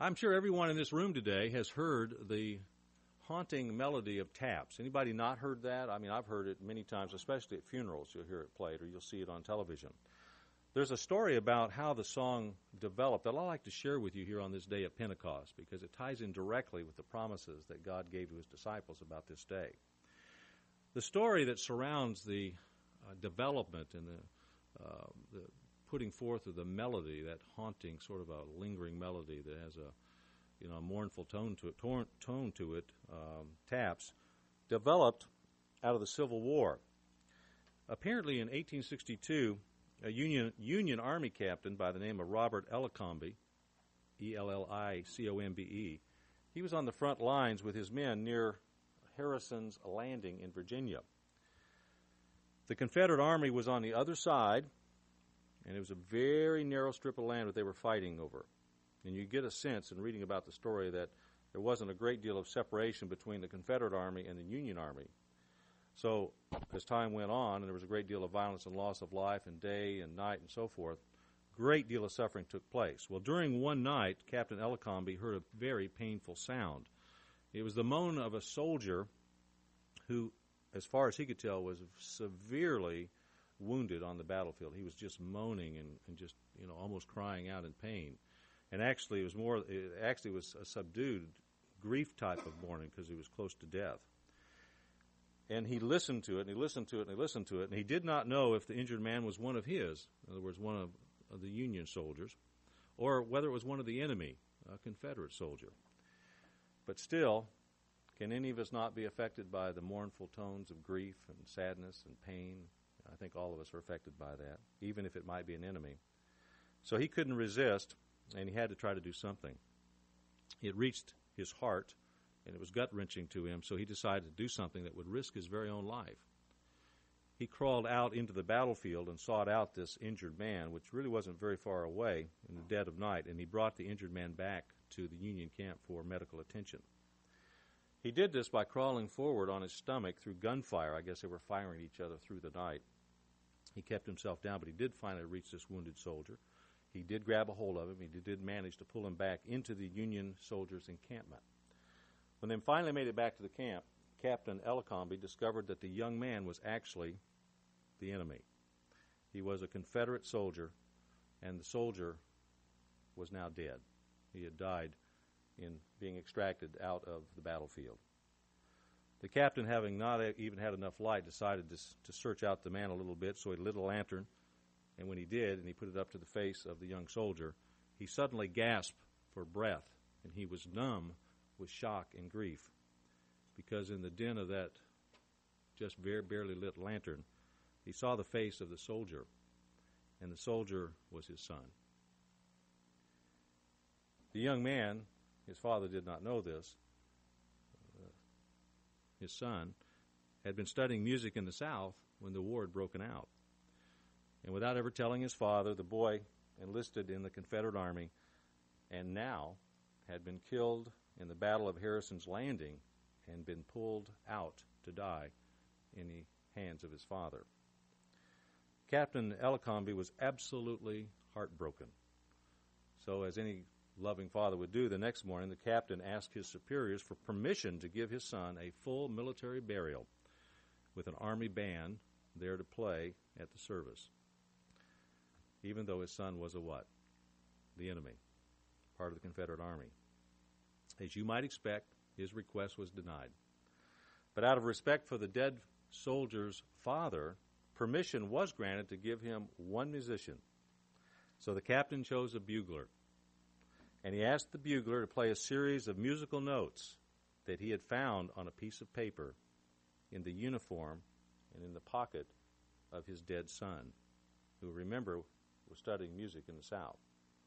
I'm sure everyone in this room today has heard the haunting melody of taps. Anybody not heard that? I mean, I've heard it many times, especially at funerals. You'll hear it played or you'll see it on television. There's a story about how the song developed that I'd like to share with you here on this day of Pentecost because it ties in directly with the promises that God gave to his disciples about this day. The story that surrounds the development and the putting forth of the melody, that haunting sort of a lingering melody that has a mournful tone to it, taps, developed out of the Civil War. Apparently in 1862, a Union Army captain by the name of Robert Ellicombe, Ellicombe, he was on the front lines with his men near Harrison's Landing in Virginia. The Confederate Army was on the other side, and it was a very narrow strip of land that they were fighting over. And you get a sense in reading about the story that there wasn't a great deal of separation between the Confederate Army and the Union Army. So as time went on, and there was a great deal of violence and loss of life and day and night and so forth, great deal of suffering took place. Well, during one night, Captain Ellicombe heard a very painful sound. It was the moan of a soldier who, as far as he could tell, was severely wounded on the battlefield. He was just moaning and just, almost crying out in pain. And actually, it was a subdued grief type of mourning because he was close to death. And he listened to it, and he listened to it, and he listened to it, and he did not know if the injured man was one of his, in other words, one of the Union soldiers, or whether it was one of the enemy, a Confederate soldier. But still, can any of us not be affected by the mournful tones of grief and sadness and pain? I think all of us are affected by that, even if it might be an enemy. So he couldn't resist, and he had to try to do something. It reached his heart, and it was gut-wrenching to him, so he decided to do something that would risk his very own life. He crawled out into the battlefield and sought out this injured man, which really wasn't very far away, in the dead of night, and he brought the injured man back to the Union camp for medical attention. He did this by crawling forward on his stomach through gunfire. I guess they were firing at each other through the night. He kept himself down, but he did finally reach this wounded soldier. He did grab a hold of him. He did manage to pull him back into the Union soldiers' encampment. When they finally made it back to the camp, Captain Ellicombe discovered that the young man was actually the enemy. He was a Confederate soldier, and the soldier was now dead. He had died in being extracted out of the battlefield. The captain, having not even had enough light, decided to search out the man a little bit, so he lit a lantern, and when he did, and he put it up to the face of the young soldier, he suddenly gasped for breath, and he was numb with shock and grief, because in the dim of that just barely lit lantern, he saw the face of the soldier, and the soldier was his son. The young man, his father did not know this, his son, had been studying music in the South when the war had broken out. And without ever telling his father, the boy enlisted in the Confederate Army and now had been killed in the Battle of Harrison's Landing and been pulled out to die in the hands of his father. Captain Ellicombe was absolutely heartbroken. So as any loving father would do, the next morning the captain asked his superiors for permission to give his son a full military burial with an army band there to play at the service, even though his son was a what? The enemy, part of the Confederate Army. As you might expect, his request was denied. But out of respect for the dead soldier's father, permission was granted to give him one musician. So the captain chose a bugler, and he asked the bugler to play a series of musical notes that he had found on a piece of paper in the uniform and in the pocket of his dead son, who, remember, was studying music in the South.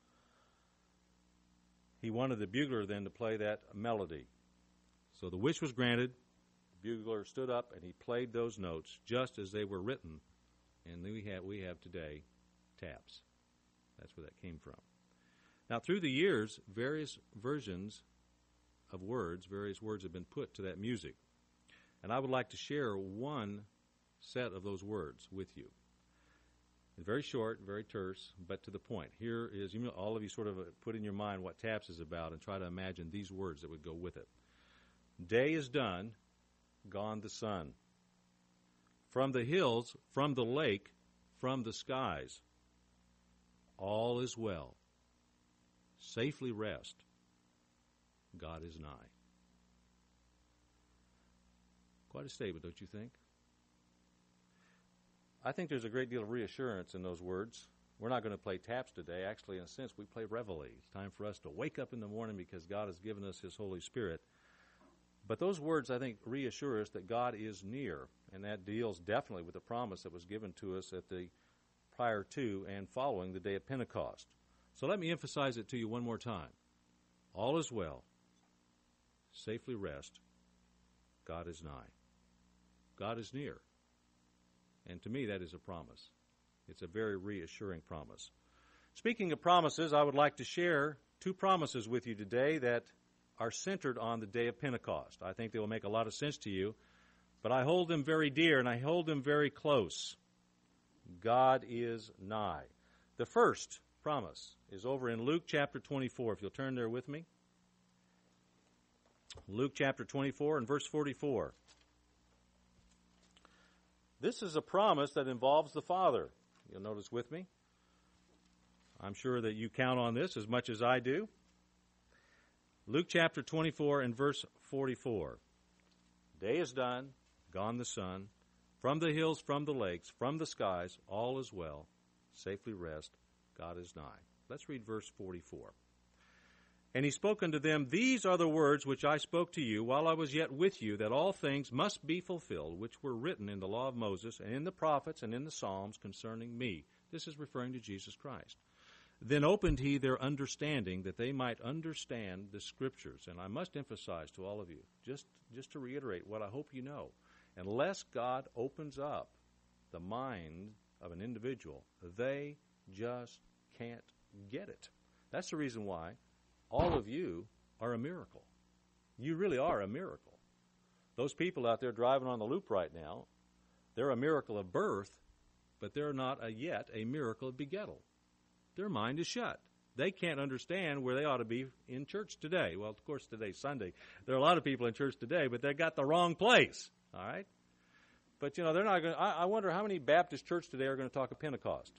He wanted the bugler then to play that melody. So the wish was granted. The bugler stood up and he played those notes just as they were written, and we have today taps. That's where that came from. Now, through the years, various words have been put to that music. And I would like to share one set of those words with you. Very short, very terse, but to the point. Here is, all of you sort of put in your mind what TAPS is about and try to imagine these words that would go with it. Day is done, gone the sun. From the hills, from the lake, from the skies, all is well. Safely rest. God is nigh. Quite a statement, don't you think? I think there's a great deal of reassurance in those words. We're not going to play taps today. Actually, in a sense, we play reveille. It's time for us to wake up in the morning because God has given us His Holy Spirit. But those words, I think, reassure us that God is near, and that deals definitely with the promise that was given to us at the prior to and following the day of Pentecost. So let me emphasize it to you one more time. All is well. Safely rest. God is nigh. God is near. And to me, that is a promise. It's a very reassuring promise. Speaking of promises, I would like to share two promises with you today that are centered on the day of Pentecost. I think they will make a lot of sense to you, but I hold them very dear and I hold them very close. God is nigh. The first promise is over in Luke chapter 24. If you'll turn there with me. Luke chapter 24 and verse 44. This is a promise that involves the Father. You'll notice with me. I'm sure that you count on this as much as I do. Luke chapter 24 and verse 44. Day is done, gone the sun. From the hills, from the lakes, from the skies, all is well. Safely rest. God is nigh. Let's read verse 44. And he spoke unto them, These are the words which I spoke to you while I was yet with you, that all things must be fulfilled, which were written in the law of Moses, and in the prophets, and in the Psalms concerning me. This is referring to Jesus Christ. Then opened he their understanding, that they might understand the Scriptures. And I must emphasize to all of you, just to reiterate what I hope you know, unless God opens up the mind of an individual, they just can't get it. That's the reason why all of you are a miracle. You really are a miracle. Those people out there driving on the loop right now, they're a miracle of birth, but they're not yet a miracle of begettal. Their mind is shut. They can't understand where they ought to be in church today. Well, of course, today's Sunday. There are a lot of people in church today, but they got the wrong place. All right? But, they're not going to. I wonder how many Baptist church today are going to talk of Pentecost.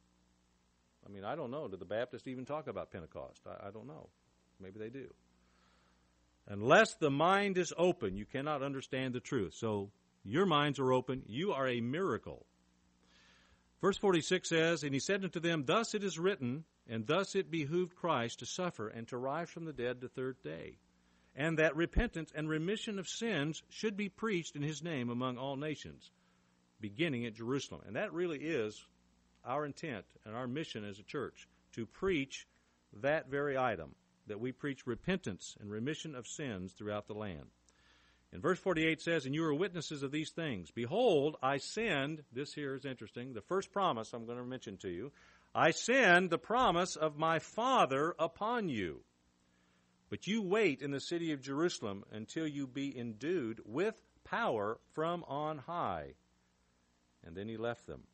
I mean, I don't know. Do the Baptists even talk about Pentecost? I don't know. Maybe they do. Unless the mind is open, you cannot understand the truth. So your minds are open. You are a miracle. Verse 46 says, And he said unto them, Thus it is written, and thus it behooved Christ to suffer and to rise from the dead the third day, and that repentance and remission of sins should be preached in his name among all nations, beginning at Jerusalem. And that really is our intent and our mission as a church, to preach that very item, that we preach repentance and remission of sins throughout the land. And verse 48 says, And you are witnesses of these things. Behold, I send, this here is interesting, the first promise I'm going to mention to you, I send the promise of my Father upon you. But you wait in the city of Jerusalem until you be endued with power from on high. And then he left them.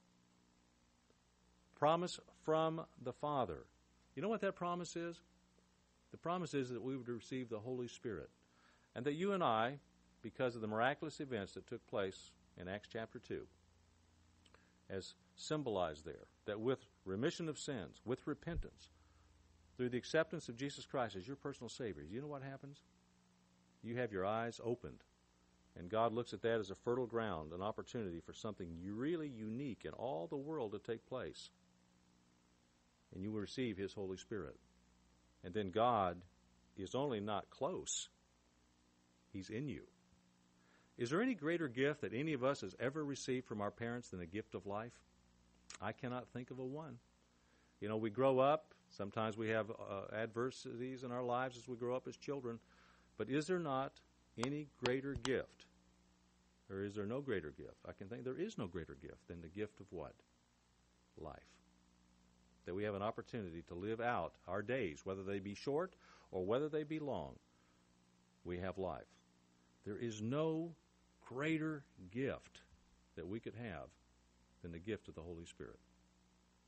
Promise from the Father. You know what that promise is? The promise is that we would receive the Holy Spirit. And that you and I, because of the miraculous events that took place in Acts chapter 2, as symbolized there, that with remission of sins, with repentance, through the acceptance of Jesus Christ as your personal Savior, you know what happens? You have your eyes opened. And God looks at that as a fertile ground, an opportunity for something really unique in all the world to take place. And you will receive His Holy Spirit. And then God is only not close. He's in you. Is there any greater gift that any of us has ever received from our parents than the gift of life? I cannot think of a one. We grow up. Sometimes we have adversities in our lives as we grow up as children. But is there not any greater gift? Or is there no greater gift? I can think there is no greater gift than the gift of what? Life. That we have an opportunity to live out our days, whether they be short or whether they be long. We have life. There is no greater gift that we could have than the gift of the Holy Spirit.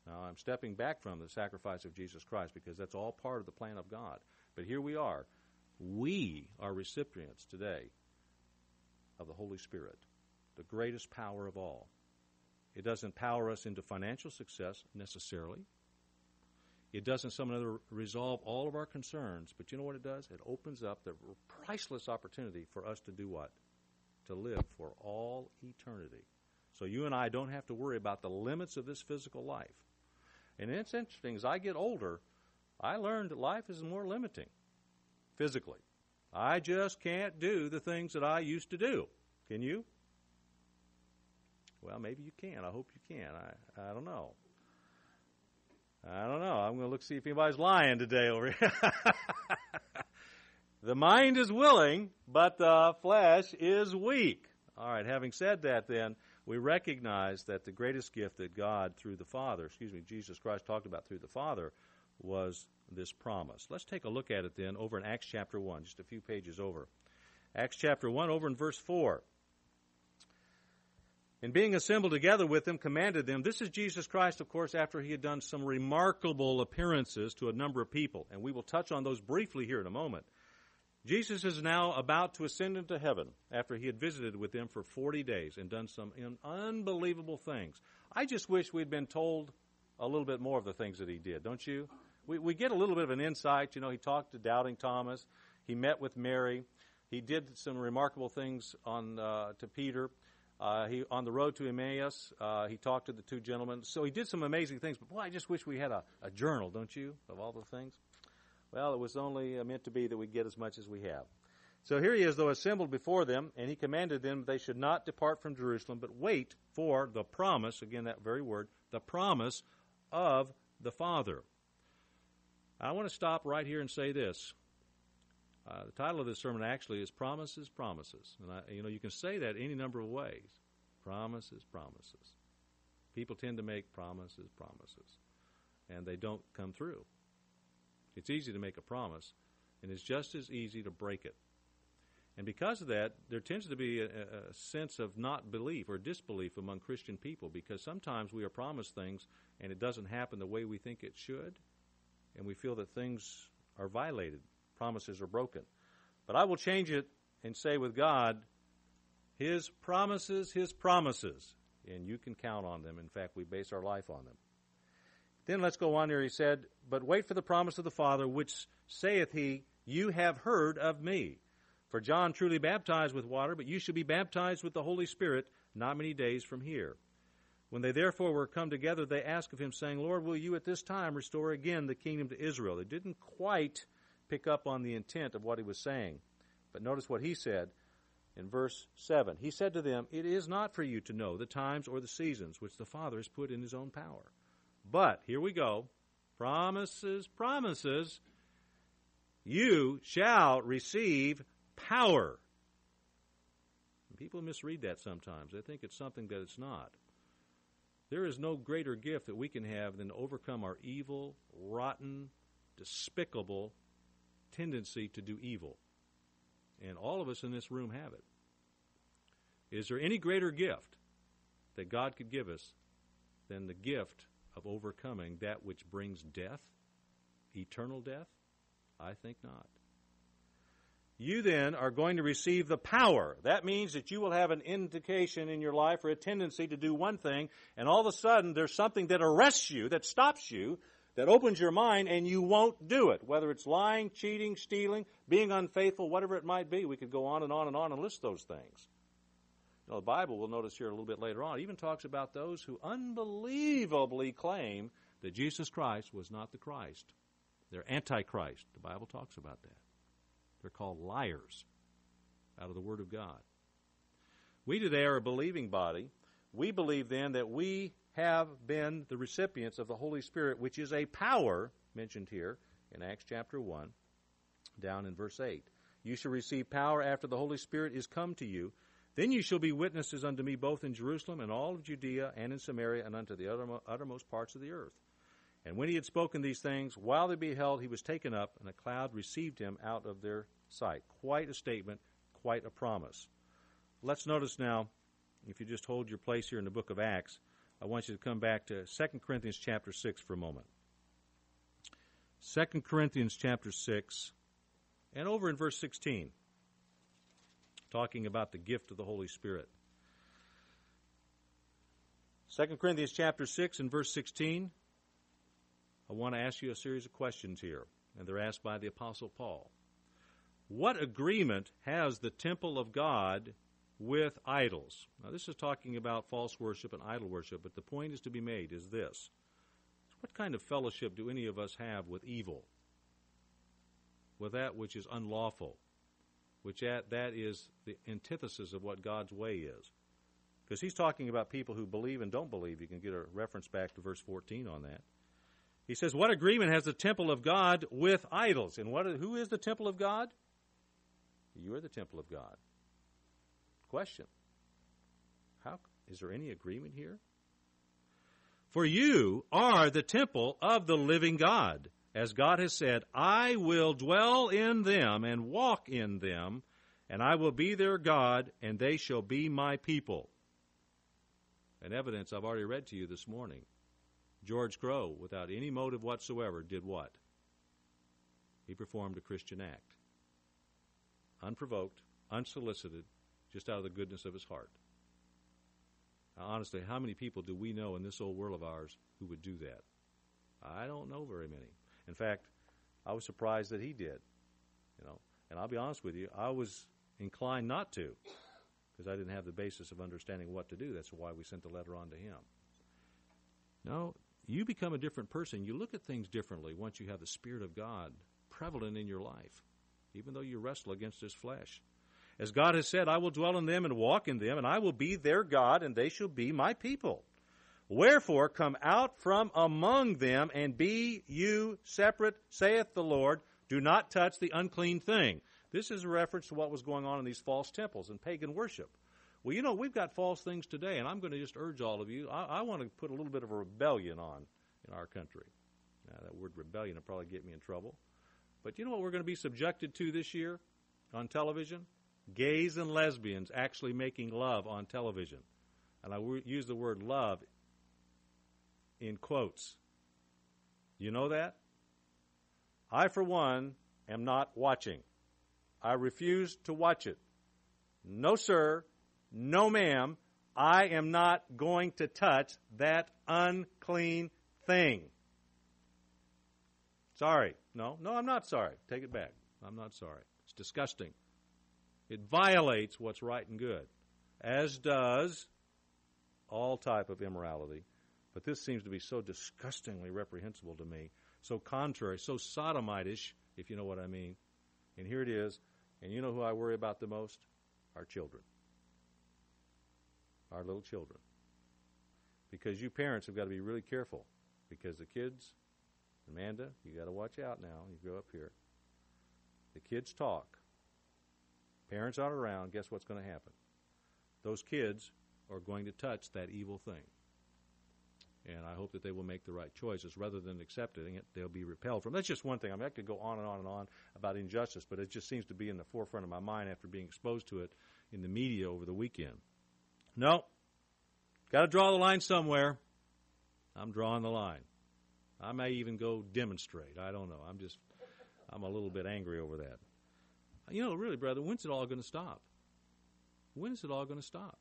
Now, I'm stepping back from the sacrifice of Jesus Christ because that's all part of the plan of God. But here we are. We are recipients today of the Holy Spirit, the greatest power of all. It doesn't power us into financial success necessarily. It doesn't somehow resolve all of our concerns. But you know what it does? It opens up the priceless opportunity for us to do what? To live for all eternity. So you and I don't have to worry about the limits of this physical life. And it's interesting, as I get older, I learned that life is more limiting physically. I just can't do the things that I used to do. Can you? Well, maybe you can. I hope you can. I don't know. I don't know. I'm going to see if anybody's lying today over here. The mind is willing, but the flesh is weak. All right, having said that then, we recognize that the greatest gift that God through the Father, Jesus Christ talked about through the Father, was this promise. Let's take a look at it then over in Acts chapter 1, just a few pages over. Acts chapter 1, over in verse 4. And being assembled together with them, commanded them. This is Jesus Christ, of course, after he had done some remarkable appearances to a number of people. And we will touch on those briefly here in a moment. Jesus is now about to ascend into heaven after he had visited with them for 40 days and done some unbelievable things. I just wish we'd been told a little bit more of the things that he did, don't you? We get a little bit of an insight. You know, he talked to doubting Thomas. He met with Mary. He did some remarkable things to Peter. On the road to Emmaus, he talked to the two gentlemen. So he did some amazing things. But, boy, I just wish we had a journal, don't you, of all the things? Well, it was only meant to be that we get as much as we have. So here he is, though, assembled before them, and he commanded them they should not depart from Jerusalem, but wait for the promise, again, that very word, the promise of the Father. I want to stop right here and say this. The title of this sermon actually is Promises, Promises. And, you can say that any number of ways. Promises, promises. People tend to make promises, promises. And they don't come through. It's easy to make a promise, and it's just as easy to break it. And because of that, there tends to be a sense of not belief or disbelief among Christian people, because sometimes we are promised things and it doesn't happen the way we think it should, and we feel that things are violated, promises are broken. But I will change it and say with God, His promises, and you can count on them. In fact, we base our life on them. Then let's go on here. He said, but wait for the promise of the Father, which saith he, you have heard of me. For John truly baptized with water, but you shall be baptized with the Holy Spirit not many days from here. When they therefore were come together, they asked of him, saying, Lord, will you at this time restore again the kingdom to Israel? They didn't quite pick up on the intent of what he was saying. But notice what he said in verse 7. He said to them, it is not for you to know the times or the seasons which the Father has put in his own power. But, here we go, promises, promises, you shall receive power. People misread that sometimes. They think it's something that it's not. There is no greater gift that we can have than to overcome our evil, rotten, despicable tendency to do evil. And all of us in this room have it. Is there any greater gift that God could give us than the gift of overcoming that which brings death, eternal death? I think not. You then are going to receive the power. That means that you will have an indication in your life or a tendency to do one thing, and all of a sudden there's something that arrests you, that stops you, that opens your mind, and you won't do it. Whether it's lying, cheating, stealing, being unfaithful, whatever it might be. We could go on and on and on and list those things. You know, the Bible, we'll notice here a little bit later on, even talks about those who unbelievably claim that Jesus Christ was not the Christ. They're antichrist. The Bible talks about that. They're called liars out of the Word of God. We today are a believing body. We believe then that we have been the recipients of the Holy Spirit, which is a power mentioned here in Acts chapter 1, down in verse 8. You shall receive power after the Holy Spirit is come to you. Then you shall be witnesses unto me both in Jerusalem and all of Judea and in Samaria and unto the uttermost parts of the earth. And when he had spoken these things, while they beheld, he was taken up, and a cloud received him out of their sight. Quite a statement, quite a promise. Let's notice now, if you just hold your place here in the book of Acts, I want you to come back to 2 Corinthians chapter 6 for a moment. 2 Corinthians chapter 6, and over in verse 16, talking about the gift of the Holy Spirit. 2 Corinthians chapter 6 and verse 16, I want to ask you a series of questions here, and they're asked by the Apostle Paul. What agreement has the temple of God with idols? Now, this is talking about false worship and idol worship, but the point is to be made is this. What kind of fellowship do any of us have with evil? With that which is unlawful, which that is the antithesis of what God's way is. Because he's talking about people who believe and don't believe. You can get a reference back to verse 14 on that. He says, what agreement has the temple of God with idols? And who is the temple of God? You are the temple of God. Question. Is there any agreement here? For you are the temple of the living God. As God has said, I will dwell in them and walk in them, and I will be their God, and they shall be my people. An evidence I've already read to you this morning. George Crowe, without any motive whatsoever, did what? He performed a Christian act. Unprovoked, unsolicited, just out of the goodness of his heart. Now, honestly, how many people do we know in this old world of ours who would do that? I don't know very many. In fact, I was surprised that he did. And I'll be honest with you, I was inclined not to, because I didn't have the basis of understanding what to do. That's why we sent the letter on to him. No, you become a different person. You look at things differently once you have the Spirit of God prevalent in your life, even though you wrestle against this flesh. As God has said, I will dwell in them and walk in them, and I will be their God, and they shall be my people. Wherefore, come out from among them, and be you separate, saith the Lord. Do not touch the unclean thing. This is a reference to what was going on in these false temples and pagan worship. Well, we've got false things today, and I'm going to just urge all of you, I want to put a little bit of a rebellion on in our country. Now, that word rebellion will probably get me in trouble. But you know what we're going to be subjected to this year on television? Gays and lesbians actually making love on television. And I use the word love in quotes. You know that? I, for one, am not watching. I refuse to watch it. No, sir. No, ma'am. I am not going to touch that unclean thing. Sorry. No, I'm not sorry. Take it back. I'm not sorry. It's disgusting. It violates what's right and good, as does all type of immorality. But this seems to be so disgustingly reprehensible to me, so contrary, so sodomitish, if you know what I mean. And here it is. And you know who I worry about the most? Our children. Our little children. Because you parents have got to be really careful. Because the kids, Amanda, you got to watch out now. You grow up here. The kids talk. Parents aren't around. Guess what's going to happen? Those kids are going to touch that evil thing. And I hope that they will make the right choices. Rather than accepting it, they'll be repelled from it. That's just one thing. I mean, I could go on and on and on about injustice, but it just seems to be in the forefront of my mind after being exposed to it in the media over the weekend. No. Got to draw the line somewhere. I'm drawing the line. I may even go demonstrate. I don't know. I'm a little bit angry over that. Really, brother, when's it all going to stop? When is it all going to stop?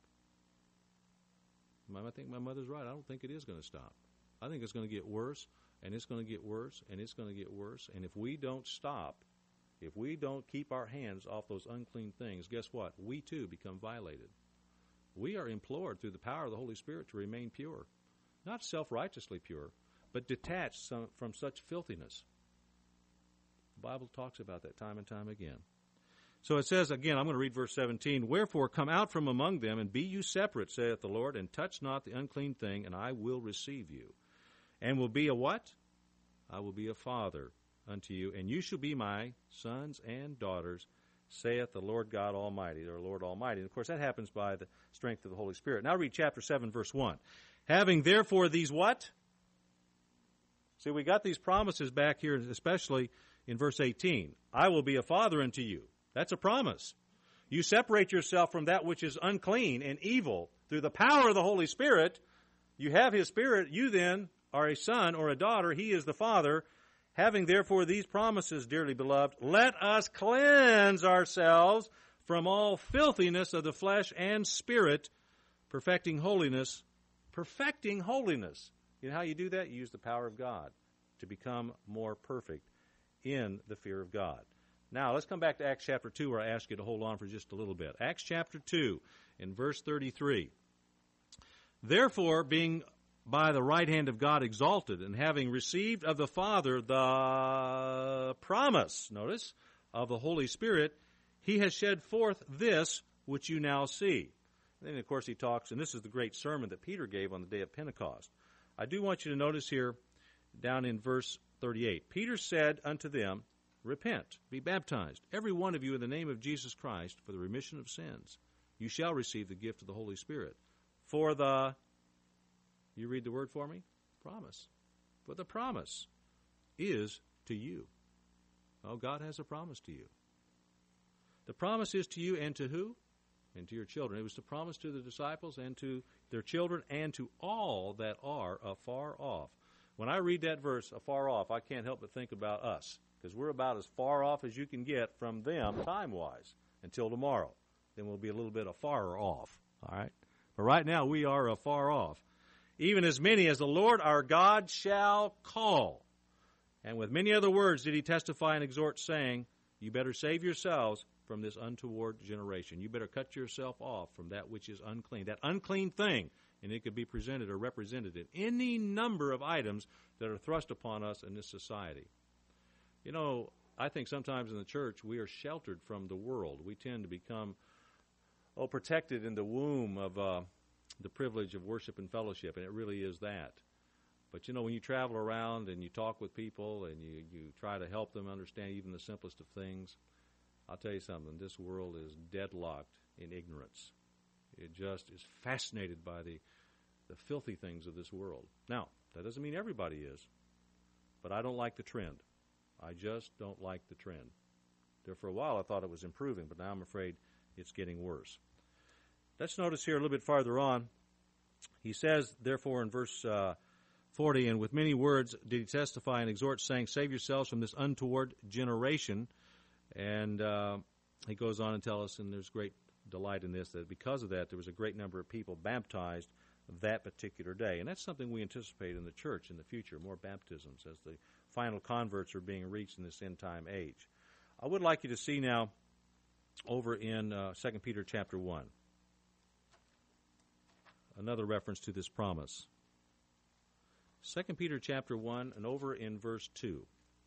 I think my mother's right. I don't think it is going to stop. I think it's going to get worse, and it's going to get worse, and it's going to get worse. And if we don't stop, if we don't keep our hands off those unclean things, guess what? We, too, become violated. We are implored through the power of the Holy Spirit to remain pure. Not self-righteously pure, but detached from such filthiness. The Bible talks about that time and time again. So it says, again, I'm going to read verse 17, Wherefore come out from among them, and be you separate, saith the Lord, and touch not the unclean thing, and I will receive you. And will be a what? I will be a father unto you, and you shall be my sons and daughters, saith the Lord God Almighty, or Lord Almighty. And, of course, that happens by the strength of the Holy Spirit. Now read chapter 7, verse 1. Having therefore these what? See, we got these promises back here, especially in verse 18. I will be a father unto you. That's a promise. You separate yourself from that which is unclean and evil through the power of the Holy Spirit, You have his Spirit. You then are a son or a daughter. He is the Father. Having therefore these promises, dearly beloved, let us cleanse ourselves from all filthiness of the flesh and spirit, perfecting holiness. Perfecting holiness. You know how you do that? You use the power of God to become more perfect in the fear of God. Now, let's come back to Acts chapter 2, where I ask you to hold on for just a little bit. Acts chapter 2, in verse 33. Therefore, being by the right hand of God exalted, and having received of the Father the promise, notice, of the Holy Spirit, he has shed forth this which you now see. And then, of course, he talks, and this is the great sermon that Peter gave on the day of Pentecost. I do want you to notice here, down in verse 38, Peter said unto them, repent, be baptized, every one of you in the name of Jesus Christ, for the remission of sins. You shall receive the gift of the Holy Spirit. For the, you read the word for me? Promise. For the promise is to you. Oh, God has a promise to you. The promise is to you and to who? And to your children. It was the promise to the disciples and to their children and to all that are afar off. When I read that verse, afar off, I can't help but think about us, because we're about as far off as you can get from them time-wise until tomorrow. Then we'll be a little bit afar off, all right? But right now we are afar off. Even as many as the Lord our God shall call. And with many other words did he testify and exhort, saying, you better save yourselves from this untoward generation. You better cut yourself off from that which is unclean, that unclean thing. And it could be presented or represented in any number of items that are thrust upon us in this society. You know, I think sometimes in the church we are sheltered from the world. We tend to become, protected in the womb of the privilege of worship and fellowship, and it really is that. But, you know, when you travel around and you talk with people and you try to help them understand even the simplest of things, I'll tell you something, this world is deadlocked in ignorance. It just is fascinated by the filthy things of this world. Now, that doesn't mean everybody is, but I don't like the trend. I just don't like the trend. There for a while I thought it was improving, but now I'm afraid it's getting worse. Let's notice here a little bit farther on. He says, therefore, in verse 40, and with many words did he testify and exhort, saying, save yourselves from this untoward generation. And he goes on and tells us, and there's great delight in this, that because of that there was a great number of people baptized that particular day. And that's something we anticipate in the church in the future, more baptisms as the final converts are being reached in this end-time age. I would like you to see now over in 2 Peter chapter 1, another reference to this promise. 2 Peter chapter 1 and over in verse 2.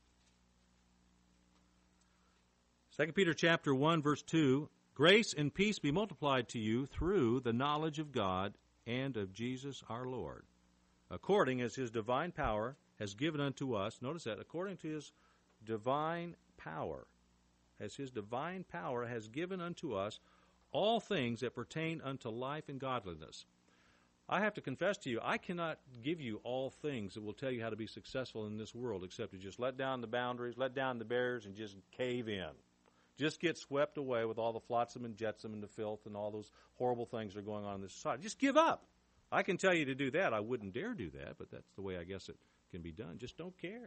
2 Peter chapter 1, verse 2, grace and peace be multiplied to you through the knowledge of God and of Jesus our Lord, according as his divine power has given unto us, notice that, according to his divine power, as his divine power has given unto us all things that pertain unto life and godliness. I have to confess to you, I cannot give you all things that will tell you how to be successful in this world except to just let down the boundaries, let down the barriers, and just cave in. Just get swept away with all the flotsam and jetsam and the filth and all those horrible things that are going on in this society. Just give up. I can tell you to do that. I wouldn't dare do that, but that's the way I guess it can be done. Just don't care.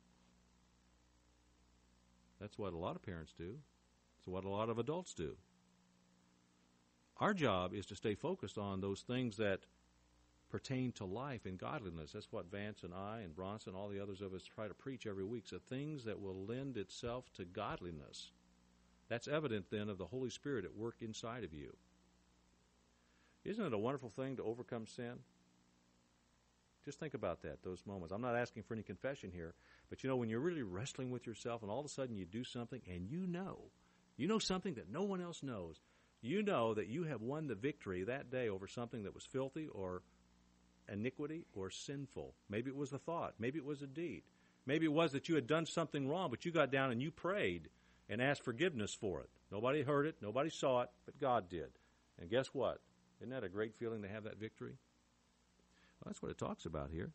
That's what a lot of parents do. It's what a lot of adults do. Our job is to stay focused on those things that pertain to life and godliness. That's what Vance and I and Bronson and all the others of us try to preach every week. So things that will lend itself to godliness. That's evident then of the Holy Spirit at work inside of you. Isn't it a wonderful thing to overcome sin? Just think about that, those moments. I'm not asking for any confession here, but you know, when you're really wrestling with yourself and all of a sudden you do something and you know something that no one else knows, you know that you have won the victory that day over something that was filthy or iniquity or sinful. Maybe it was a thought. Maybe it was a deed. Maybe it was that you had done something wrong, but you got down and you prayed and asked forgiveness for it. Nobody heard it, nobody saw it, but God did. And guess what? Isn't that a great feeling to have that victory? Well, that's what it talks about here.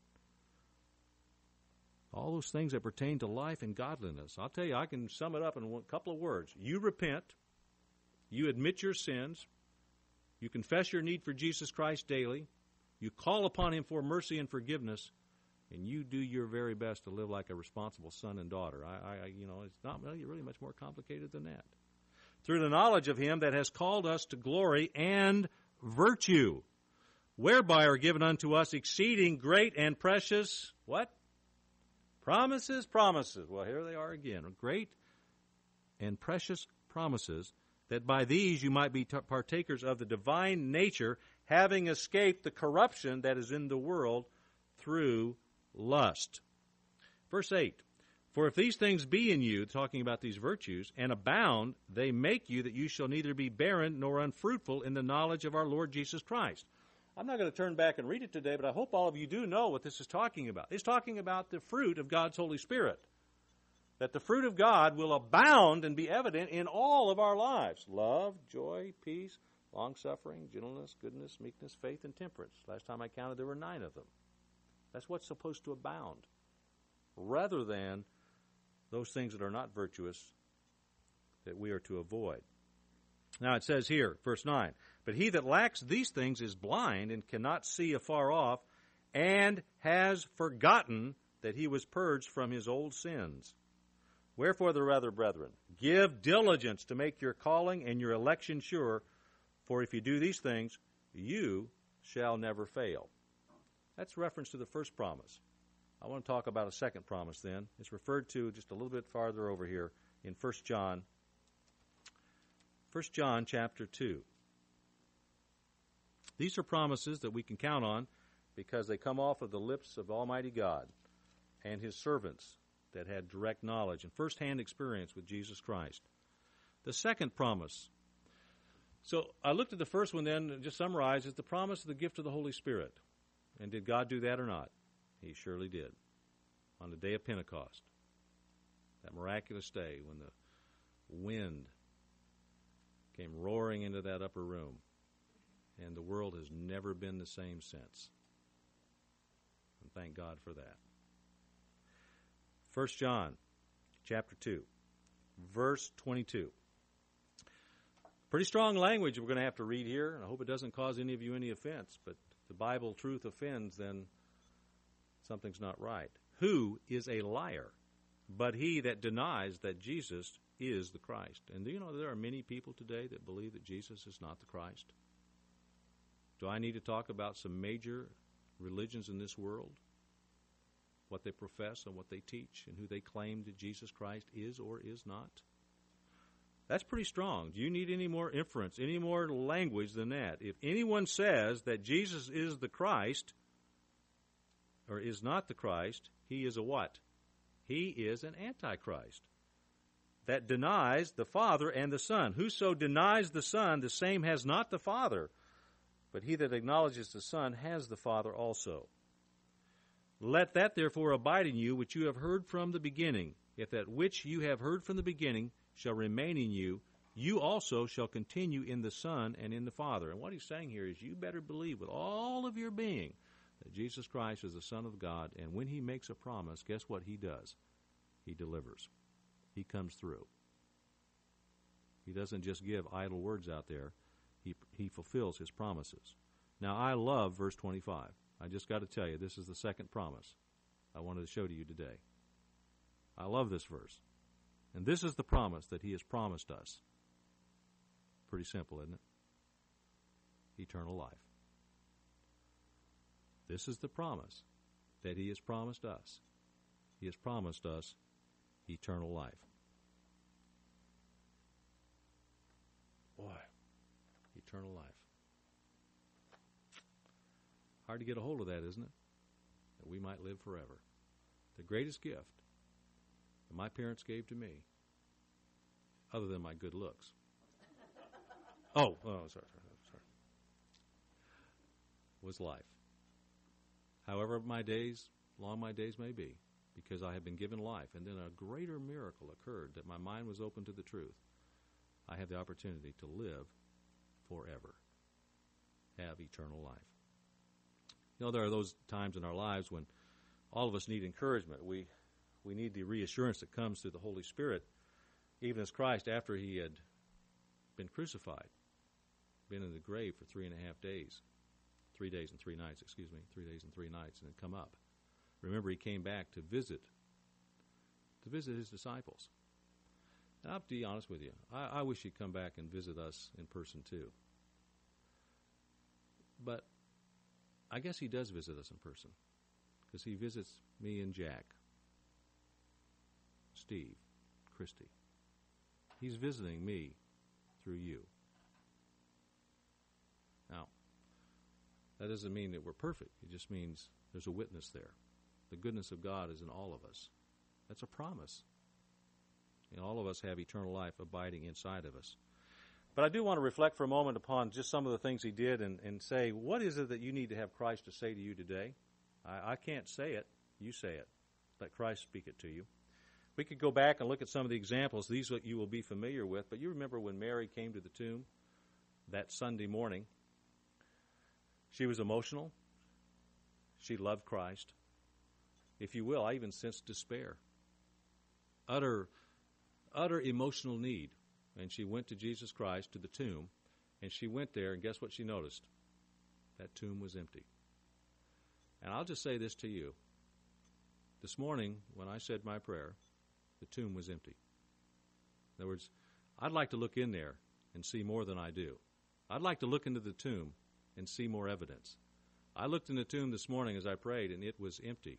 All those things that pertain to life and godliness. I'll tell you, I can sum it up in a couple of words. You repent. You admit your sins. You confess your need for Jesus Christ daily. You call upon Him for mercy and forgiveness, and you do your very best to live like a responsible son and daughter. It's not really much more complicated than that. Through the knowledge of Him that has called us to glory and virtue, whereby are given unto us exceeding great and precious, what? Promises. Well, here they are again. Great and precious promises, that by these you might be partakers of the divine nature, having escaped the corruption that is in the world through lust. Verse 8, for if these things be in you, talking about these virtues, and abound, they make you that you shall neither be barren nor unfruitful in the knowledge of our Lord Jesus Christ. I'm not going to turn back and read it today, but I hope all of you do know what this is talking about. It's talking about the fruit of God's Holy Spirit. That the fruit of God will abound and be evident in all of our lives. Love, joy, peace, long-suffering, gentleness, goodness, meekness, faith, and temperance. Last time I counted, there were 9 of them. That's what's supposed to abound, rather than those things that are not virtuous that we are to avoid. Now it says here, verse 9, but he that lacks these things is blind and cannot see afar off, and has forgotten that he was purged from his old sins. Wherefore the rather, brethren, give diligence to make your calling and your election sure, for if you do these things, you shall never fail. That's reference to the first promise. I want to talk about a second promise then. It's referred to just a little bit farther over here in 1 John. 1 John chapter 2. These are promises that we can count on because they come off of the lips of Almighty God and His servants that had direct knowledge and first-hand experience with Jesus Christ. The second promise. So I looked at the first one then, and just summarized, is the promise of the gift of the Holy Spirit. And did God do that or not? He surely did. On the day of Pentecost, that miraculous day when the wind came roaring into that upper room, and the world has never been the same since. And thank God for that. 1 John chapter 2, verse 22. Pretty strong language we're going to have to read here, and I hope it doesn't cause any of you any offense, but if the Bible truth offends, then something's not right. Who is a liar, but he that denies that Jesus is the Christ? And do you know there are many people today that believe that Jesus is not the Christ? Do I need to talk about some major religions in this world? What they profess and what they teach and who they claim that Jesus Christ is or is not? That's pretty strong. Do you need any more inference, any more language than that? If anyone says that Jesus is the Christ or is not the Christ, he is a what? He is an antichrist that denies the Father and the Son. Whoso denies the Son, the same has not the Father, but he that acknowledges the Son has the Father also. Let that therefore abide in you which you have heard from the beginning. If that which you have heard from the beginning shall remain in you, you also shall continue in the Son and in the Father. And what he's saying here is you better believe with all of your being that Jesus Christ is the Son of God, and when he makes a promise, guess what he does? He delivers. He comes through. He doesn't just give idle words out there. He fulfills his promises. Now, I love verse 25. I just got to tell you, this is the second promise I wanted to show to you today. I love this verse. And this is the promise that he has promised us. Pretty simple, isn't it? Eternal life. This is the promise that he has promised us. He has promised us eternal life. Boy, eternal life. Hard to get a hold of that, isn't it? That we might live forever. The greatest gift that my parents gave to me, other than my good looks. Sorry. Was life. However long my days may be, because I have been given life. And then a greater miracle occurred that my mind was open to the truth. I have the opportunity to live forever. Have eternal life. You know, there are those times in our lives when all of us need encouragement. We need the reassurance that comes through the Holy Spirit, even as Christ, after he had been crucified, been in the grave for 3.5 days, 3 days and 3 nights, 3 days and 3 nights, and then come up. Remember, he came back to visit his disciples. And I'll be honest with you, I wish he'd come back and visit us in person too. But I guess he does visit us in person, because he visits me and Jack, Steve, Christy. He's visiting me through you. Now, that doesn't mean that we're perfect. It just means there's a witness there. The goodness of God is in all of us. That's a promise. And all of us have eternal life abiding inside of us. But I do want to reflect for a moment upon just some of the things he did and say, what is it that you need to have Christ to say to you today? I can't say it. You say it. Let Christ speak it to you. We could go back and look at some of the examples. These you will be familiar with. But you remember when Mary came to the tomb that Sunday morning. She was emotional. She loved Christ. If you will, I even sensed despair. Utter emotional need. And she went to Jesus Christ, to the tomb, and she went there, and guess what she noticed? That tomb was empty. And I'll just say this to you. This morning, when I said my prayer, the tomb was empty. In other words, I'd like to look in there and see more than I do. I'd like to look into the tomb and see more evidence. I looked in the tomb this morning as I prayed, and it was empty.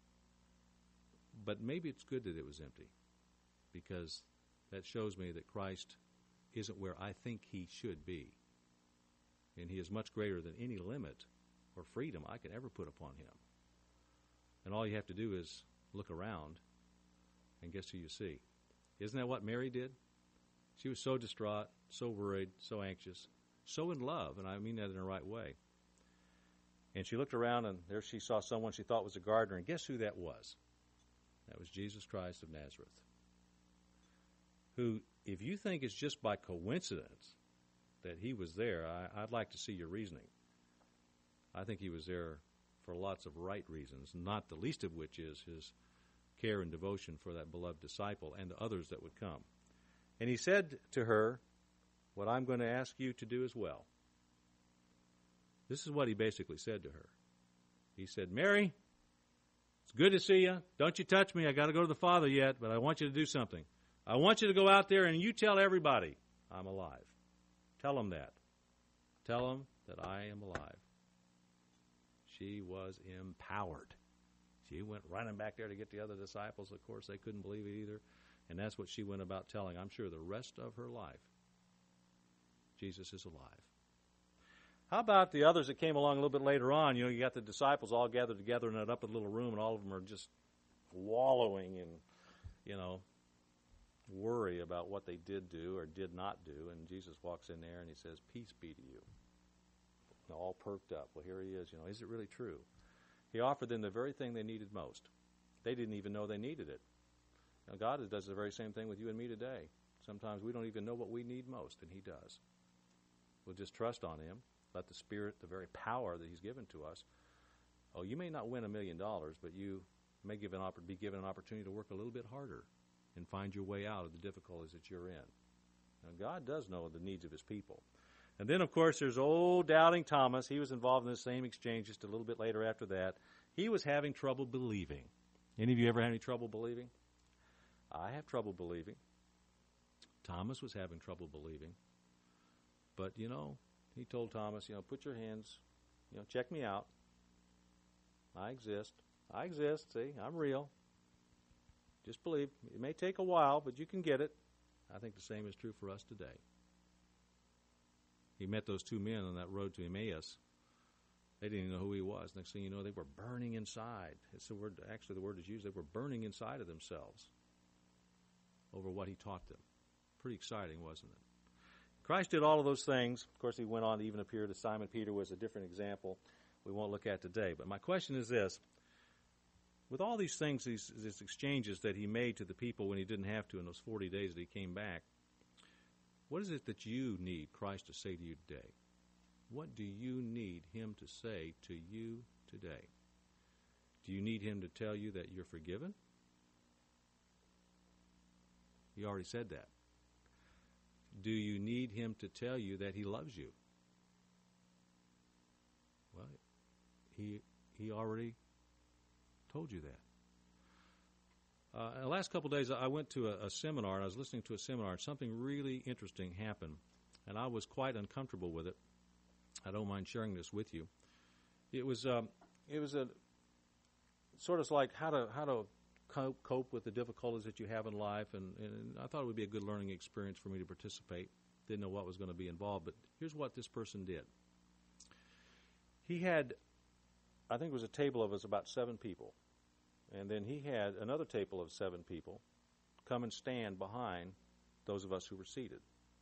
But maybe it's good that it was empty, because that shows me that Christ isn't where I think he should be. And he is much greater than any limit or freedom I could ever put upon him. And all you have to do is look around, and guess who you see? Isn't that what Mary did? She was so distraught, so worried, so anxious, so in love, and I mean that in the right way. And she looked around, and there she saw someone she thought was a gardener, and guess who that was? That was Jesus Christ of Nazareth, who, if you think it's just by coincidence that he was there, I'd like to see your reasoning. I think he was there for lots of right reasons, not the least of which is his care and devotion for that beloved disciple and the others that would come. And he said to her, what I'm going to ask you to do as well. This is what he basically said to her. He said, Mary, it's good to see you. Don't you touch me. I got to go to the Father yet, but I want you to do something. I want you to go out there and you tell everybody I'm alive. Tell them that. Tell them that I am alive. She was empowered. She went running back there to get the other disciples. Of course, they couldn't believe it either. And that's what she went about telling, I'm sure, the rest of her life. Jesus is alive. How about the others that came along a little bit later on? You know, you got the disciples all gathered together in that upper little room, and all of them are just wallowing in, worry about what they did do or did not do. And Jesus walks in there and he says, peace be to you. And all perked up. Well, here he is. Is it really true? He offered them the very thing they needed most. They didn't even know they needed it. Now, God does the very same thing with you and me today. Sometimes we don't even know what we need most, and he does. We'll just trust on him. Let the Spirit, the very power that he's given to us. Oh, you may not win $1 million, but you may be given an opportunity to work a little bit harder and find your way out of the difficulties that you're in. Now, God does know the needs of his people. And then, of course, there's old doubting Thomas. He was involved in the same exchange just a little bit later after that. He was having trouble believing. Any of you ever had any trouble believing? I have trouble believing. Thomas was having trouble believing. But, he told Thomas, put your hands, check me out. I exist. See, I'm real. Just believe. It may take a while, but you can get it. I think the same is true for us today. He met those two men on that road to Emmaus. They didn't even know who he was. Next thing you know, they were burning inside. It's the word, actually the word is used, they were burning inside of themselves over what he taught them. Pretty exciting, wasn't it? Christ did all of those things. Of course, he went on to even appear to Simon Peter, was a different example we won't look at today. But my question is this. With all these things, these exchanges that he made to the people when he didn't have to in those 40 days that he came back, what is it that you need Christ to say to you today? What do you need him to say to you today? Do you need him to tell you that you're forgiven? He already said that. Do you need him to tell you that he loves you? Well, He already told you that. In the last couple of days, I went to a seminar, and I was listening to a seminar, and something really interesting happened, and I was quite uncomfortable with it. I don't mind sharing this with you. It was a sort of like how to cope with the difficulties that you have in life, and I thought it would be a good learning experience for me to participate. Didn't know what was going to be involved, but here's what this person did. He had, I think it was a table of us about 7 people, and then he had another table of 7 people come and stand behind those of us who were seated.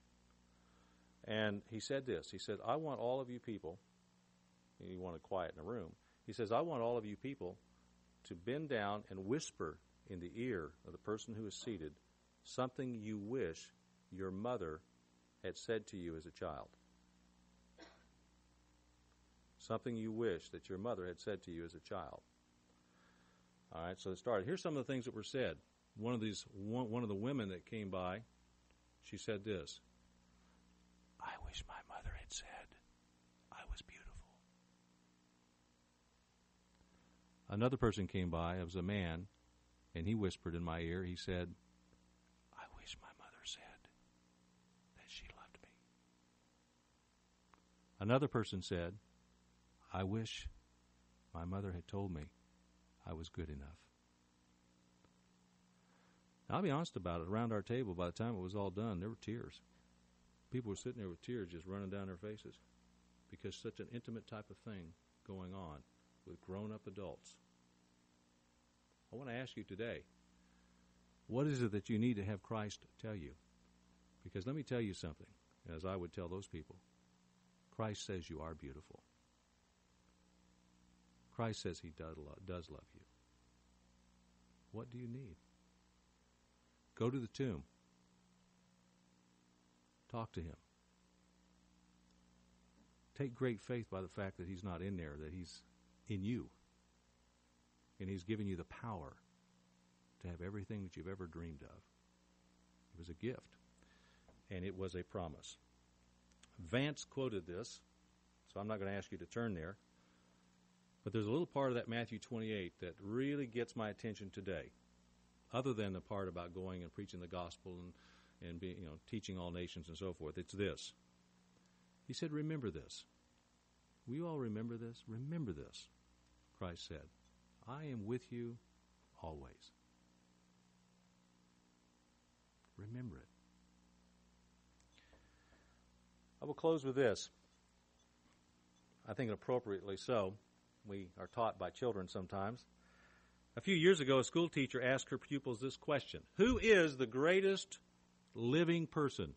And he said this. He said, I want all of you people, and he wanted quiet in the room. He says, I want all of you people to bend down and whisper in the ear of the person who is seated something you wish your mother had said to you as a child. Something you wish that your mother had said to you as a child. All right, so it started. Here's some of the things that were said. One of the women that came by, she said this. I wish my mother had said I was beautiful. Another person came by. It was a man, and he whispered in my ear. He said, I wish my mother said that she loved me. Another person said, I wish my mother had told me I was good enough. Now, I'll be honest about it. Around our table, by the time it was all done, there were tears. People were sitting there with tears just running down their faces because such an intimate type of thing going on with grown-up adults. I want to ask you today, what is it that you need to have Christ tell you? Because let me tell you something, as I would tell those people. Christ says you are beautiful. Christ says he does love you. What do you need? Go to the tomb. Talk to him. Take great faith by the fact that he's not in there, that he's in you. And he's given you the power to have everything that you've ever dreamed of. It was a gift. And it was a promise. Vance quoted this, so I'm not going to ask you to turn there. But there's a little part of that Matthew 28 that really gets my attention today, other than the part about going and preaching the gospel and being, teaching all nations and so forth. It's this. He said, remember this. Will you all remember this? Remember this, Christ said. I am with you always. Remember it. I will close with this. I think appropriately so. We are taught by children sometimes. A few years ago, a school teacher asked her pupils this question. Who is the greatest living person?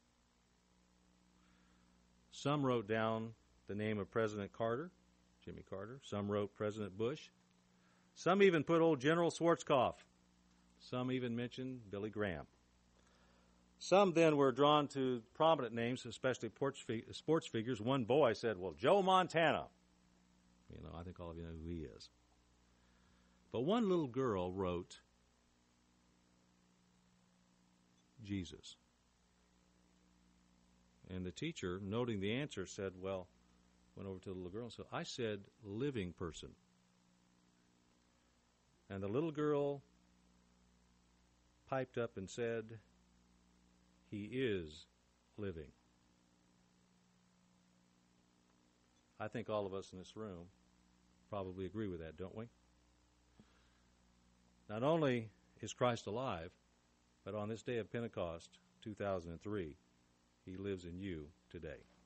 Some wrote down the name of President Carter, Jimmy Carter. Some wrote President Bush. Some even put old General Schwarzkopf. Some even mentioned Billy Graham. Some then were drawn to prominent names, especially sports figures. One boy said, well, Joe Montana. I think all of you know who he is. But one little girl wrote Jesus. And the teacher, noting the answer, said, went over to the little girl and said, I said living person. And the little girl piped up and said, he is living. I think all of us in this room probably agree with that, don't we? Not only is Christ alive, but on this day of Pentecost, 2003, he lives in you today.